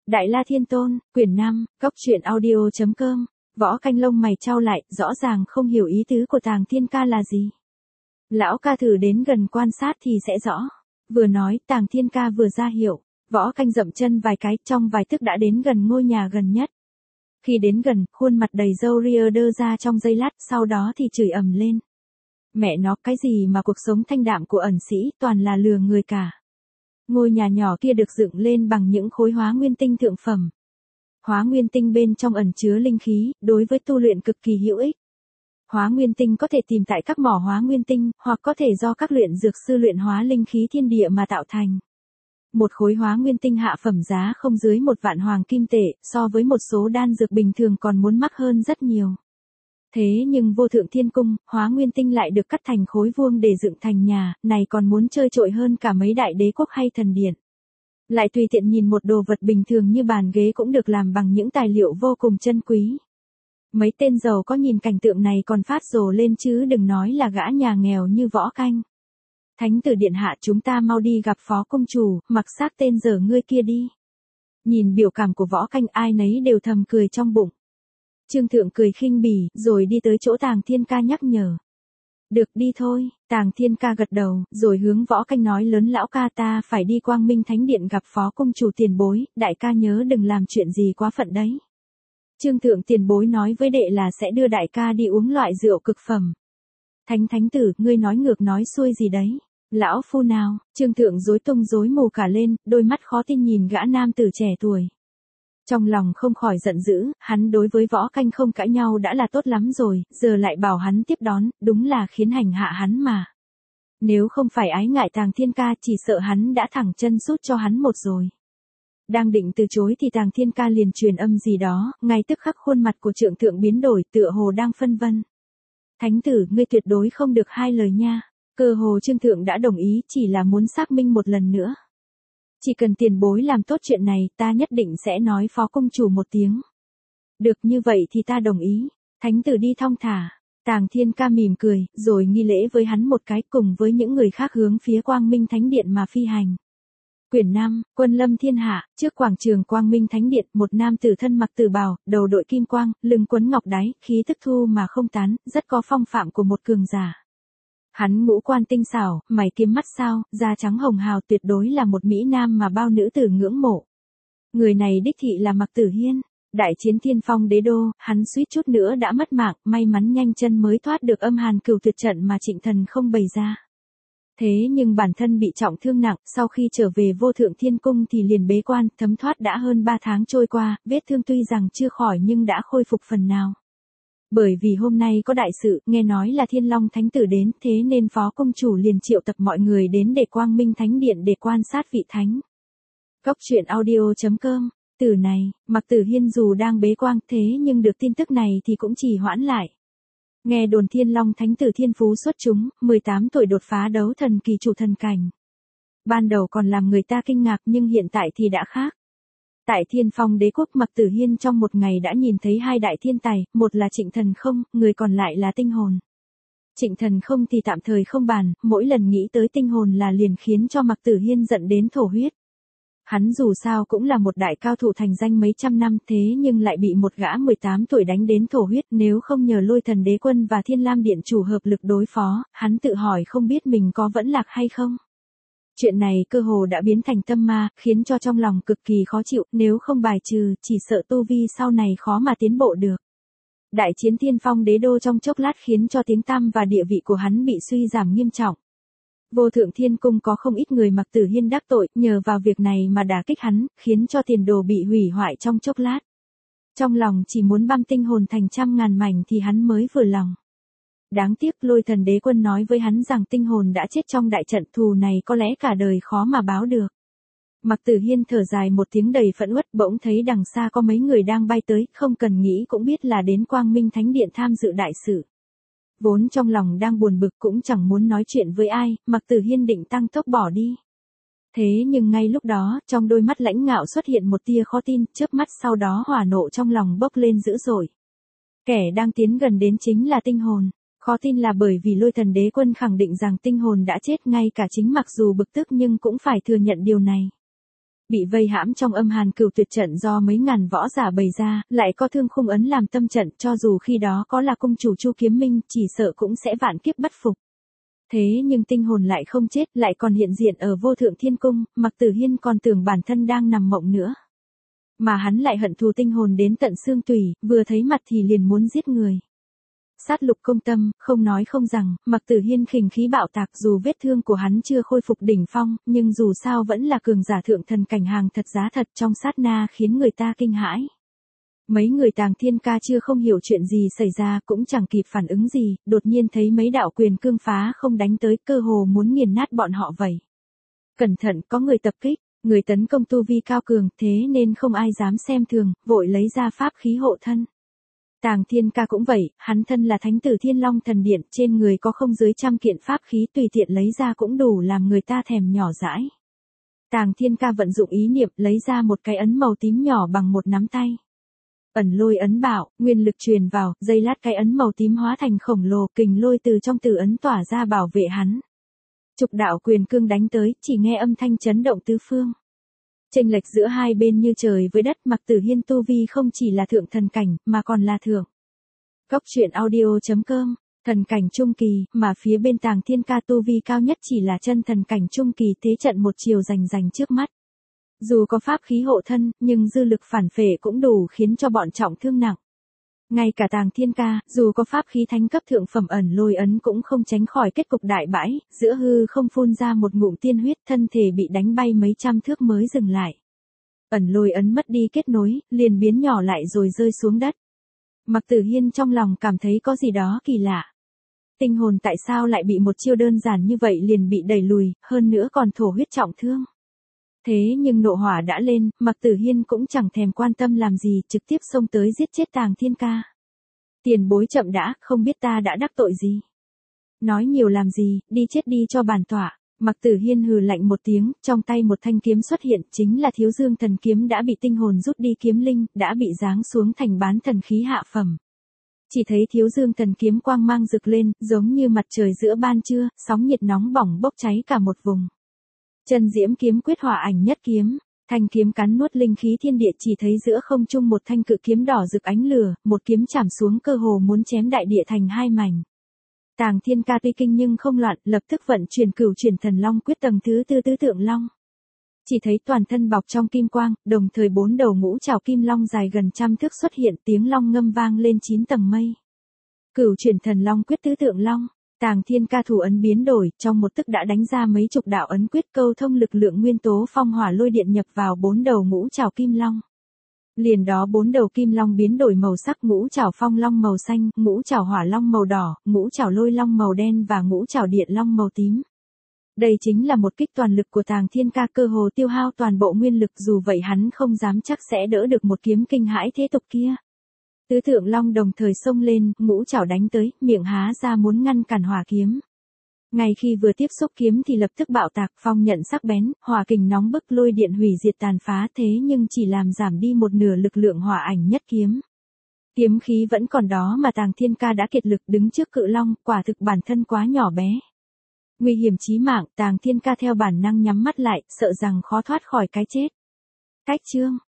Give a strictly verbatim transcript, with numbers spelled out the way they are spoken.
Đại La Thiên Tôn, quyển năm, góc truyện audio chấm com. Võ Canh lông mày chau lại, rõ ràng không hiểu ý tứ của Tàng Thiên Ca là gì. Lão ca thử đến gần quan sát thì sẽ rõ. Vừa nói, Tàng Thiên Ca vừa ra hiệu. Võ Canh dậm chân vài cái, trong vài tức đã đến gần ngôi nhà gần nhất. Khi đến gần, khuôn mặt đầy râu ria đơ ra trong giây lát, sau đó thì chửi ầm lên. Mẹ nó, cái gì mà cuộc sống thanh đạm của ẩn sĩ, toàn là lừa người cả. Ngôi nhà nhỏ kia được dựng lên bằng những khối hóa nguyên tinh thượng phẩm. Hóa nguyên tinh bên trong ẩn chứa linh khí, đối với tu luyện cực kỳ hữu ích. Hóa nguyên tinh có thể tìm tại các mỏ hóa nguyên tinh, hoặc có thể do các luyện dược sư luyện hóa linh khí thiên địa mà tạo thành. Một khối hóa nguyên tinh hạ phẩm giá không dưới một vạn hoàng kim tệ, so với một số đan dược bình thường còn muốn mắc hơn rất nhiều. Thế nhưng vô thượng thiên cung, hóa nguyên tinh lại được cắt thành khối vuông để dựng thành nhà, này còn muốn chơi trội hơn cả mấy đại đế quốc hay thần điện. Lại tùy tiện nhìn một đồ vật bình thường như bàn ghế cũng được làm bằng những tài liệu vô cùng chân quý. Mấy tên giàu có nhìn cảnh tượng này còn phát rồ lên chứ đừng nói là gã nhà nghèo như Võ Canh. Thánh tử điện hạ, chúng ta mau đi gặp phó công chủ, mặc xác tên dở ngươi kia đi. Nhìn biểu cảm của Võ Canh ai nấy đều thầm cười trong bụng. Trương Thượng cười khinh bỉ, rồi đi tới chỗ Tàng Thiên Ca nhắc nhở. Được, đi thôi. Tàng Thiên Ca gật đầu, rồi hướng Võ Canh nói lớn, lão ca, ta phải đi Quang Minh Thánh Điện gặp phó công chủ tiền bối, đại ca nhớ đừng làm chuyện gì quá phận đấy. Trương Thượng tiền bối nói với đệ là sẽ đưa đại ca đi uống loại rượu cực phẩm. Thánh thánh tử, ngươi nói ngược nói xuôi gì đấy? Lão phu nào? Trương Thượng rối tung rối mù cả lên, đôi mắt khó tin nhìn gã nam tử trẻ tuổi. Trong lòng không khỏi giận dữ, hắn đối với Võ Canh không cãi nhau đã là tốt lắm rồi, giờ lại bảo hắn tiếp đón, đúng là khiến hành hạ hắn mà. Nếu không phải ái ngại Tàng Thiên Ca chỉ sợ hắn đã thẳng chân sút cho hắn một rồi. Đang định từ chối thì Tàng Thiên Ca liền truyền âm gì đó, ngay tức khắc khuôn mặt của Trượng Thượng biến đổi, tựa hồ đang phân vân. Thánh tử, ngươi tuyệt đối không được hai lời nha. Cơ hồ Trương Thượng đã đồng ý, chỉ là muốn xác minh một lần nữa. Chỉ cần tiền bối làm tốt chuyện này, ta nhất định sẽ nói phó công chủ một tiếng. Được, như vậy thì ta đồng ý. Thánh tử đi thong thả. Tàng Thiên Ca mỉm cười, rồi nghi lễ với hắn một cái, cùng với những người khác hướng phía Quang Minh Thánh Điện mà phi hành. Quyển năm, Quân lâm thiên hạ. Trước quảng trường Quang Minh Thánh Điện, một nam tử thân mặc tử bào, đầu đội kim quang, lưng quấn ngọc đáy, khí tức thu mà không tán, rất có phong phạm của một cường giả. Hắn ngũ quan tinh xảo, mày kiếm mắt sao, da trắng hồng hào, tuyệt đối là một mỹ nam mà bao nữ tử ngưỡng mộ. Người này đích thị là Mạc Tử Hiên. Đại chiến Thiên Phong Đế Đô, hắn suýt chút nữa đã mất mạng, may mắn nhanh chân mới thoát được âm hàn cửu tuyệt trận mà Trịnh Thần không bày ra. Thế nhưng bản thân bị trọng thương nặng, sau khi trở về Vô Thượng Thiên Cung thì liền bế quan, thấm thoát đã hơn ba tháng trôi qua, vết thương tuy rằng chưa khỏi nhưng đã khôi phục phần nào. Bởi vì hôm nay có đại sự, nghe nói là Thiên Long Thánh Tử đến, thế nên phó công chủ liền triệu tập mọi người đến để Quang Minh Thánh Điện để quan sát vị thánh. Góc truyện audio chấm com. Từ này, Mạc Tử Hiên dù đang bế quan thế nhưng được tin tức này thì cũng chỉ hoãn lại. Nghe đồn Thiên Long Thánh Tử thiên phú xuất chúng, mười tám tuổi đột phá đấu thần kỳ chủ thần cảnh. Ban đầu còn làm người ta kinh ngạc nhưng hiện tại thì đã khác. Tại Thiên Phong Đế Quốc, Mạc Tử Hiên trong một ngày đã nhìn thấy hai đại thiên tài, một là Trịnh Thần Không, người còn lại là Tinh Hồn. Trịnh Thần Không thì tạm thời không bàn, mỗi lần nghĩ tới Tinh Hồn là liền khiến cho Mạc Tử Hiên giận đến thổ huyết. Hắn dù sao cũng là một đại cao thủ thành danh mấy trăm năm, thế nhưng lại bị một gã mười tám tuổi đánh đến thổ huyết, nếu không nhờ Lôi Thần Đế Quân và Thiên Lam Điện chủ hợp lực đối phó, hắn tự hỏi không biết mình có vẫn lạc hay không. Chuyện này cơ hồ đã biến thành tâm ma, khiến cho trong lòng cực kỳ khó chịu, nếu không bài trừ, chỉ sợ tu vi sau này khó mà tiến bộ được. Đại chiến Thiên Phong Đế Đô trong chốc lát khiến cho tiếng tăm và địa vị của hắn bị suy giảm nghiêm trọng. Vô Thượng Thiên Cung có không ít người Mạc Tử Hiên đắc tội, nhờ vào việc này mà đả kích hắn, khiến cho tiền đồ bị hủy hoại trong chốc lát. Trong lòng chỉ muốn băm Tinh Hồn thành trăm ngàn mảnh thì hắn mới vừa lòng. Đáng tiếc Lôi Thần Đế Quân nói với hắn rằng Tinh Hồn đã chết trong đại trận, thù này có lẽ cả đời khó mà báo được. Mạc Tử Hiên thở dài một tiếng đầy phẫn uất, bỗng thấy đằng xa có mấy người đang bay tới, không cần nghĩ cũng biết là đến Quang Minh Thánh Điện tham dự đại sự. Vốn trong lòng đang buồn bực cũng chẳng muốn nói chuyện với ai, Mạc Tử Hiên định tăng tốc bỏ đi. Thế nhưng ngay lúc đó, trong đôi mắt lãnh ngạo xuất hiện một tia khó tin, chớp mắt sau đó hỏa nộ trong lòng bốc lên dữ dội. Kẻ đang tiến gần đến chính là Tinh Hồn. Khó tin là bởi vì Lôi Thần Đế Quân khẳng định rằng Tinh Hồn đã chết, ngay cả chính mặc dù bực tức nhưng cũng phải thừa nhận điều này. Bị vây hãm trong âm hàn cửu tuyệt trận do mấy ngàn võ giả bày ra, lại có thương khung ấn làm tâm trận, cho dù khi đó có là cung chủ Chu Kiếm Minh, chỉ sợ cũng sẽ vạn kiếp bất phục. Thế nhưng tinh hồn lại không chết, lại còn hiện diện ở vô thượng thiên cung, Mạc Tử Hiên còn tưởng bản thân đang nằm mộng nữa. Mà hắn lại hận thù tinh hồn đến tận xương tủy, vừa thấy mặt thì liền muốn giết người. Sát lục công tâm, không nói không rằng, Mạc Tử Hiên khỉnh khí bạo tạc, dù vết thương của hắn chưa khôi phục đỉnh phong, nhưng dù sao vẫn là cường giả thượng thần cảnh hàng thật giá thật, trong sát na khiến người ta kinh hãi. Mấy người Tàng Thiên Ca chưa không hiểu chuyện gì xảy ra, cũng chẳng kịp phản ứng gì, đột nhiên thấy mấy đạo quyền cương phá không đánh tới, cơ hồ muốn nghiền nát bọn họ vậy. Cẩn thận, có người tập kích, người tấn công tu vi cao cường, thế nên không ai dám xem thường, vội lấy ra pháp khí hộ thân. Tàng Thiên Ca cũng vậy, hắn thân là thánh tử Thiên Long Thần Điện, trên người có không dưới trăm kiện pháp khí, tùy tiện lấy ra cũng đủ làm người ta thèm nhỏ dãi. Tàng Thiên Ca vận dụng ý niệm, lấy ra một cái ấn màu tím nhỏ bằng một nắm tay. Ẩn lôi ấn bảo, nguyên lực truyền vào, giây lát cái ấn màu tím hóa thành khổng lồ, kình lôi từ trong từ ấn tỏa ra bảo vệ hắn. Chục đạo quyền cương đánh tới, chỉ nghe âm thanh chấn động tứ phương. Chênh lệch giữa hai bên như trời với đất, Mạc Tử Hiên tu vi không chỉ là thượng thần cảnh, mà còn là thượng. Góc truyện audio chấm com, thần cảnh trung kỳ, mà phía bên Tàng Thiên Ca tu vi cao nhất chỉ là chân thần cảnh trung kỳ, thế trận một chiều rành rành trước mắt. Dù có pháp khí hộ thân, nhưng dư lực phản phệ cũng đủ khiến cho bọn trọng thương nặng. Ngay cả Tàng Thiên Ca, dù có pháp khí thánh cấp thượng phẩm ẩn lôi ấn cũng không tránh khỏi kết cục đại bãi, giữa hư không phun ra một ngụm tiên huyết, thân thể bị đánh bay mấy trăm thước mới dừng lại. Ẩn lôi ấn mất đi kết nối, liền biến nhỏ lại rồi rơi xuống đất. Mạc Tử Hiên trong lòng cảm thấy có gì đó kỳ lạ. Tinh hồn tại sao lại bị một chiêu đơn giản như vậy liền bị đẩy lùi, hơn nữa còn thổ huyết trọng thương. Thế nhưng nộ hỏa đã lên, Mạc Tử Hiên cũng chẳng thèm quan tâm làm gì, trực tiếp xông tới giết chết Tàng Thiên Ca. Tiền bối chậm đã, không biết ta đã đắc tội gì. Nói nhiều làm gì, đi chết đi cho bản tọa. Mạc Tử Hiên hừ lạnh một tiếng, trong tay một thanh kiếm xuất hiện, chính là Thiếu Dương Thần Kiếm đã bị tinh hồn rút đi kiếm linh, đã bị giáng xuống thành bán thần khí hạ phẩm. Chỉ thấy Thiếu Dương Thần Kiếm quang mang rực lên, giống như mặt trời giữa ban trưa, sóng nhiệt nóng bỏng bốc cháy cả một vùng. Chân Diễm Kiếm Quyết Hỏa Ảnh Nhất Kiếm, thanh kiếm cắn nuốt linh khí thiên địa, chỉ thấy giữa không trung một thanh cự kiếm đỏ rực ánh lửa, một kiếm chảm xuống cơ hồ muốn chém đại địa thành hai mảnh. Tàng Thiên Ca tuy kinh nhưng không loạn, lập tức vận chuyển Cửu Chuyển Thần Long Quyết tầng thứ tư tứ tượng long. Chỉ thấy toàn thân bọc trong kim quang, đồng thời bốn đầu ngũ trảo kim long dài gần trăm thước xuất hiện, tiếng long ngâm vang lên chín tầng mây. Cửu Chuyển Thần Long Quyết tứ tượng long. Tàng Thiên Ca thủ ấn biến đổi, trong một tức đã đánh ra mấy chục đạo ấn quyết, câu thông lực lượng nguyên tố phong hỏa lôi điện nhập vào bốn đầu ngũ trảo kim long. Liền đó bốn đầu kim long biến đổi màu sắc, ngũ trảo phong long màu xanh, ngũ trảo hỏa long màu đỏ, ngũ trảo lôi long màu đen và ngũ trảo điện long màu tím. Đây chính là một kích toàn lực của Tàng Thiên Ca, cơ hồ tiêu hao toàn bộ nguyên lực, dù vậy hắn không dám chắc sẽ đỡ được một kiếm kinh hãi thế tục kia. Tứ thượng long đồng thời xông lên, ngũ trảo đánh tới, miệng há ra muốn ngăn cản hỏa kiếm. Ngay khi vừa tiếp xúc kiếm thì lập tức bạo tạc, phong nhận sắc bén, hỏa kình nóng bức, lôi điện hủy diệt tàn phá, thế nhưng chỉ làm giảm đi một nửa lực lượng hỏa ảnh nhất kiếm. Kiếm khí vẫn còn đó mà Tàng Thiên Ca đã kiệt lực, đứng trước cự long, quả thực bản thân quá nhỏ bé. Nguy hiểm chí mạng, Tàng Thiên Ca theo bản năng nhắm mắt lại, sợ rằng khó thoát khỏi cái chết. Cách chương